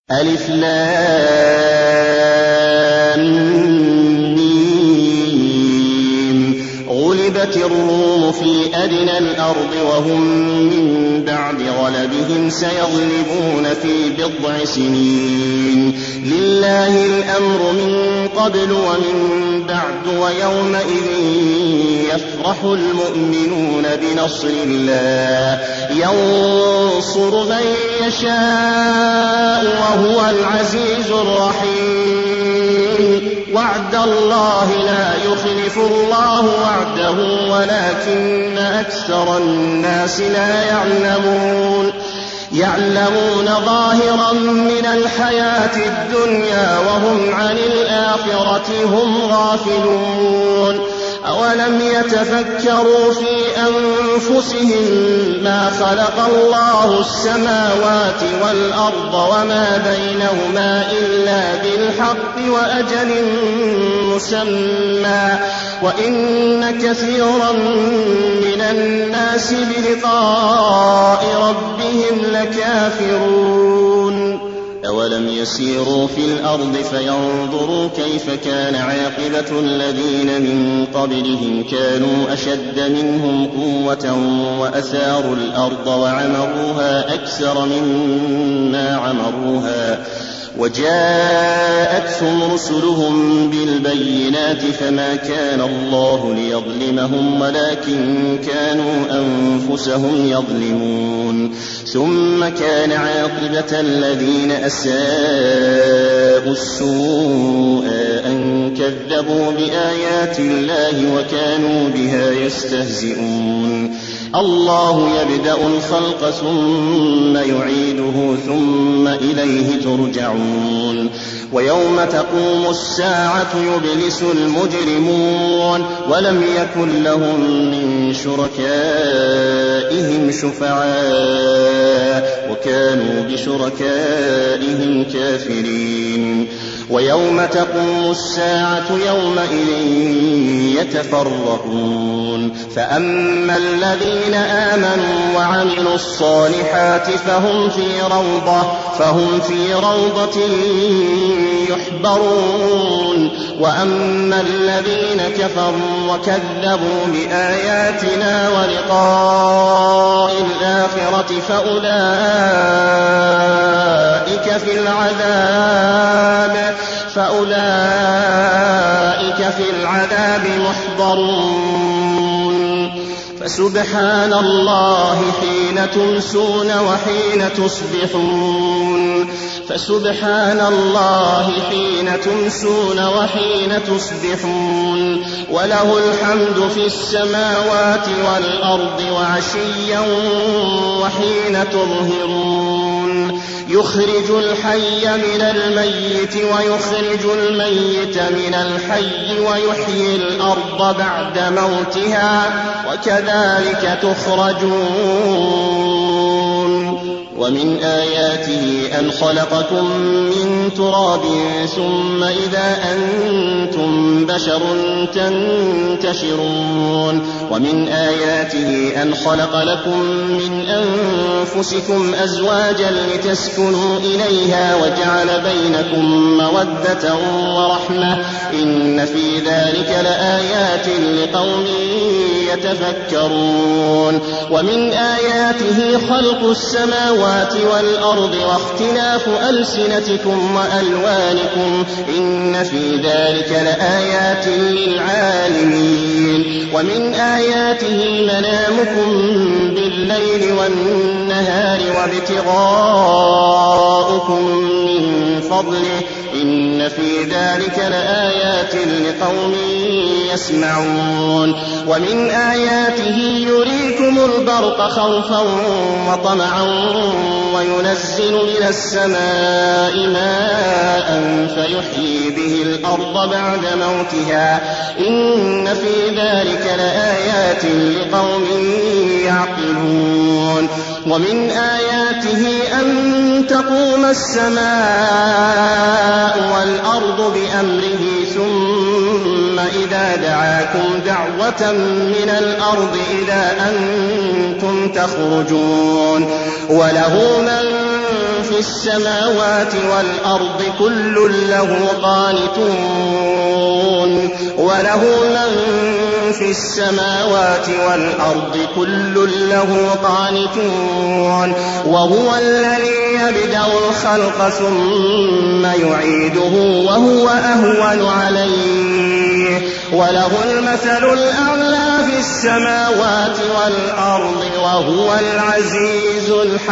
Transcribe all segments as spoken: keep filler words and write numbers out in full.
ألف لام ميم. غلبت الروم في أدنى الأرض وهم من بعد غلبهم سيغلبون في بضع سنين. لله الأمر من قبل ومن بعد ويومئذ يفرح المؤمنون بنصر الله ينصر من يشاء وهو العزيز الرحيم. وعد الله لا يخلف الله وعده ولكن أكثر الناس لا يعلمون. يعلمون ظاهرا من الحياة الدنيا وهم عن الآخرة هم غافلون. أولم يتفكروا في أنفسهم ما خلق الله السماوات والأرض وما بينهما إلا بالحق وأجل مسمى وإن كثيرا من الناس بلقاء ربهم لكافرون. أولم يسيروا في الأرض فينظروا كيف كان عاقبة الذين من قبلهم كانوا أشد منهم قوة وأثاروا الأرض وعمروها أكثر مما عمروها وجاءتهم رسلهم بالبينات فما كان الله ليظلمهم ولكن كانوا أنفسهم يظلمون. ثم كان عاقبة الذين أساءوا السوء أن كذبوا بآيات الله وكانوا بها يستهزئون. الله يبدأ الخلق ثم يعيده ثم إليه ترجعون. ويوم تقوم الساعة يبلس المجرمون ولم يكن لهم من شركائهم شفعاء وكانوا بشركائهم كافرين. ويوم تقوم الساعة يومئذ يتفرقون فأما الذين آمنوا وعملوا الصالحات فهم في روضة فهم في روضة يحبرون. وأما الذين كفروا وكذبوا بآياتنا ولقاء الآخرة فأولئك في العذاب فأولئك في العذاب محضرون. فسبحان الله حين تمسون وحين تصبحون فسبحان الله حين تمسون وحين تصبحون وله الحمد في السماوات والأرض وعشيا وحين تظهرون. يخرج الحي من الميت ويخرج الميت من الحي ويحيي الأرض بعد موتها وكذلك تخرجون. ومن آياته أن خلقكم من تراب ثم إذا أنتم بشر تنتشرون. ومن آياته أن خلق لكم من أنفسكم أزواجا لتسكنوا إليها وجعل بينكم مودة ورحمة إن في ذلك لآيات لقوم يتفكرون. ومن آياته خلق السماوات والأرض واختلاف ألسنتكم وألوانكم إن في ذلك لآيات للعالمين. ومن آياته منامكم بالليل والنهار وابتغاؤكم من فضله إن في ذلك لآيات لقوم يسمعون. ومن آياته يريكم البرق خوفا وطمعا وينزل من السماء ماء فيحيي به الأرض بعد موتها إن في ذلك لآيات لقوم يعقلون. ومن آياته أن تقوم السماء والأرض بأمره ثم إذا دعاكم دعوة من الأرض إذا أنتم تخرجون. وله من في السماوات والأرض كل له قانتون وله من في السماوات والأرض كل له قانتون وهو الذي يبدأ الخلق ثم يعيده وهو أهون عليه وله المثل الأعلى في السماوات والأرض وهو العزيز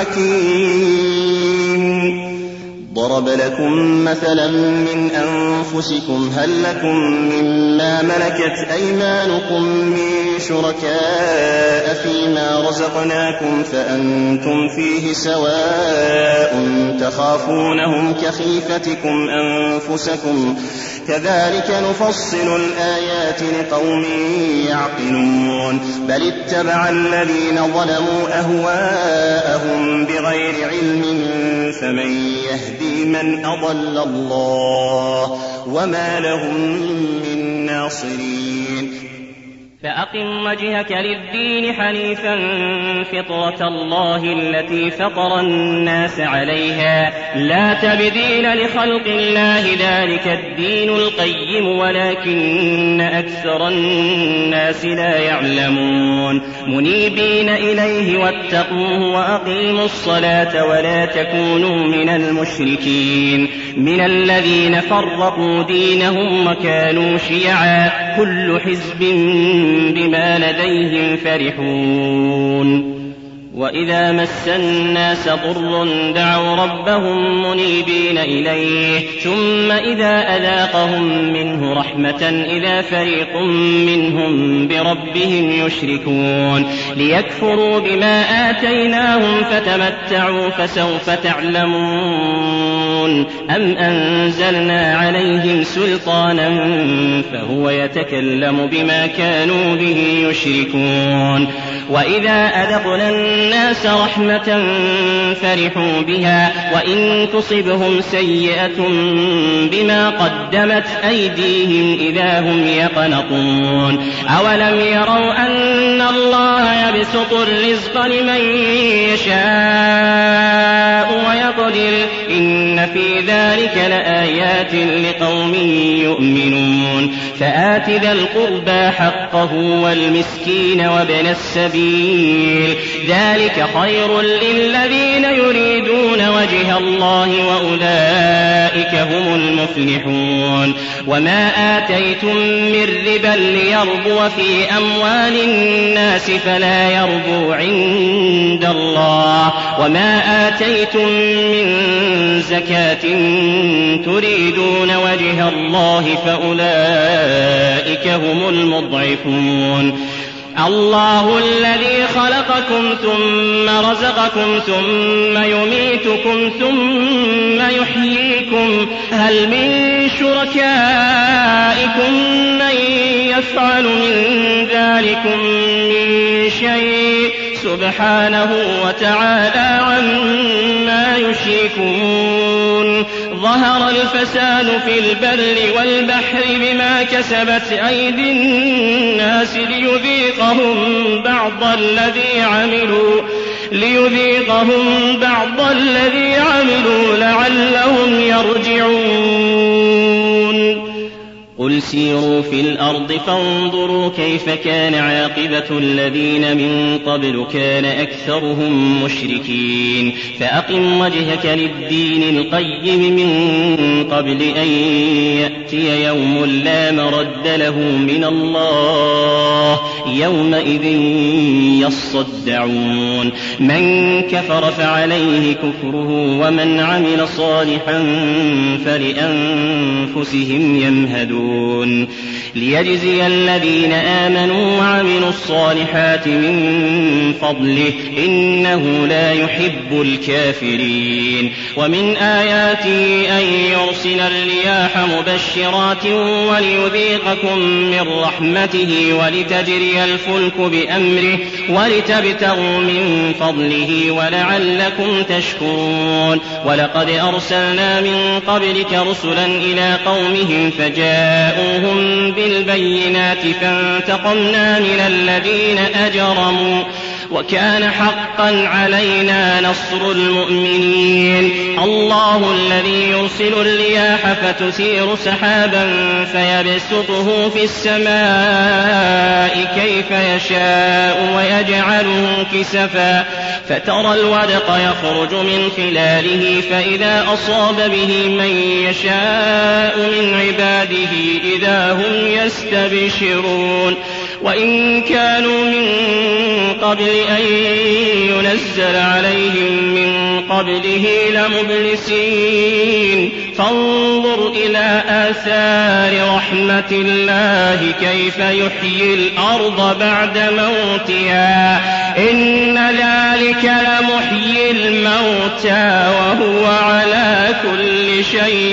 الحكيم. ضرب لكم مثلا من أنفسكم هل لكم مما ملكت أيمانكم من شركاء فيما رزقناكم فأنتم فيه سواء تخافونهم كخيفتكم أنفسكم كذلك نفصل الآيات لقوم يعقلون. بل اتبع الذين ظلموا أهواءهم بغير علم فمن يهدي من أضل الله وما لهم من ناصرين. فأقم وجهك للدين حنيفا فطرة الله التي فطر الناس عليها لا تبديل لخلق الله ذلك الدين القيم ولكن أكثر الناس لا يعلمون. منيبين إليه واتقوه وأقيموا الصلاة ولا تكونوا من المشركين من الذين فرقوا دينهم وكانوا شيعا كل حزب بما لديهم فرحون. وإذا مس الناس ضر دعوا ربهم منيبين إليه ثم إذا أذاقهم منه رحمة إذا فريق منهم بربهم يشركون. ليكفروا بما آتيناهم فتمتعوا فسوف تعلمون. أم أنزلنا عليهم سلطانا فهو يتكلم بما كانوا به يشركون. وإذا أذقنا الناس رحمة فرحوا بها وإن تصبهم سيئة بما قدمت أيديهم إذا هم يقنطون. أولم يروا أن الله يبسط الرزق لمن يشاء ويقدر إن في ذلك لآيات لقوم يؤمنون. فآت ذا القربى حقه والمسكين وابن السبيل ذلك خير للذين يريدون وجه الله وأولئك هم المفلحون. وما آتيتم من ربا ليربو في أموال الناس فلا يربو عند الله وما آتيتم من زكاة تريدون وجه الله فأولئك هم المضعفون. الله الذي خلقكم ثم رزقكم ثم يميتكم ثم يحييكم هل من شركائكم من يفعل من ذلكم من شيء سبحانه وتعالى عما يشركون. ظهر الفساد في البر والبحر بما كسبت أيدي الناس ليذيقهم بعض الذي عملوا ليذيقهم بعض الذي عملوا لعلهم يرجعون. قل سيروا في الأرض فانظروا كيف كان عاقبة الذين من قبل كان أكثرهم مشركين. فأقم وجهك للدين القيم من قبل أن يأتي يوم لا مرد له من الله يومئذ يصدعون. من كفر فعليه كفره ومن عمل صالحا فلأنفسهم يمهدون. ليجزي الذين آمنوا وعملوا الصالحات من فضله إنه لا يحب الكافرين. ومن آياته أن يرسل الرياح مبشرات وليذيقكم من رحمته ولتجري الفلك بأمره ولتبتغوا من فضله ولعلكم تشكرون. ولقد أرسلنا من قبلك رسلا إلى قومهم فجاءوهم بالبينات فانتقمنا من الذين أجرموا وكان حقا علينا نصر المؤمنين. الله الذي يرسل الرياح فتثير سحابا فيبسطه في السماء كيف يشاء ويجعله كسفا فترى الودق يخرج من خلاله فإذا أصاب به من يشاء من عباده إذا هم يستبشرون. وإن كانوا من قبل أن ينزل عليهم من قبله لمبلسين. فانظر إلى آثار رحمة الله كيف يحيي الأرض بعد موتها إن ذلك لمحيي الموتى وهو على كل شيء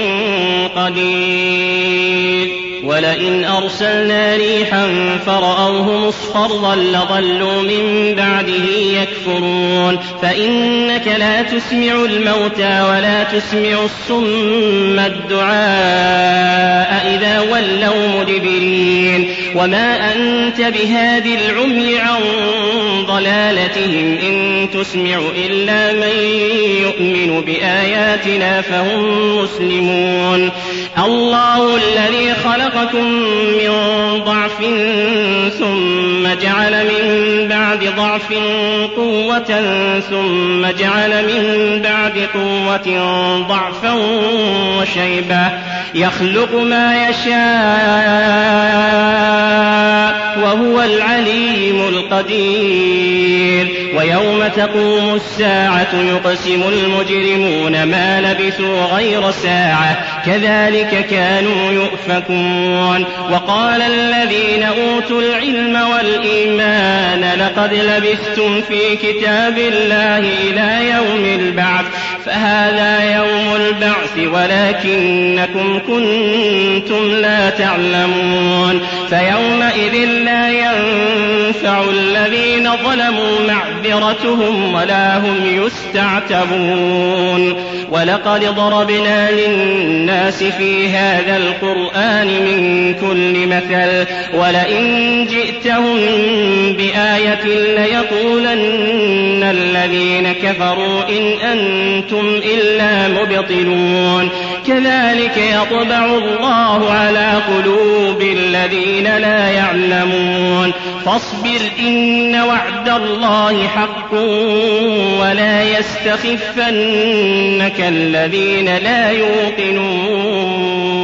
قدير. ولئن أرسلنا ريحا فرأوه مصفرا لظلوا من بعده يكفرون. فإنك لا تسمع الموتى ولا تسمع الصم الدعاء إذا ولوا مدبرين. وما أنت بهاد العمي عن ضلالتهم إن تسمع إلا من يؤمن بآياتنا فهم مسلمون. الله الذي خلقكم من ضعف ثم جعل من بعد ضعف قوة ثم جعل من بعد قوة ضعفا وشيبة يخلق ما يشاء وهو العليم القدير. ويوم تقوم الساعة يقسم المجرمون ما لبثوا غير ساعة كذلك كانوا يؤفكون. وقال الذين أوتوا العلم والإيمان لقد لبثتم في كتاب الله إلى يوم البعث فهذا يوم البعث ولكنكم كنتم لا تعلمون. فيومئذ لا ينفع الذين ظلموا معذرتهم ولا هم يستعتبون. ولقد ضربنا للناس في هذا القرآن من كل مثل ولئن جئتهم بآية ليقولن الذين كفروا إن أنتم إلا مبطلون. كذلك يطبع الله على قلوب الذين لا يعلمون. فاصبر إن وعد الله حق ولا يستخفنك الذين لا يوقنون.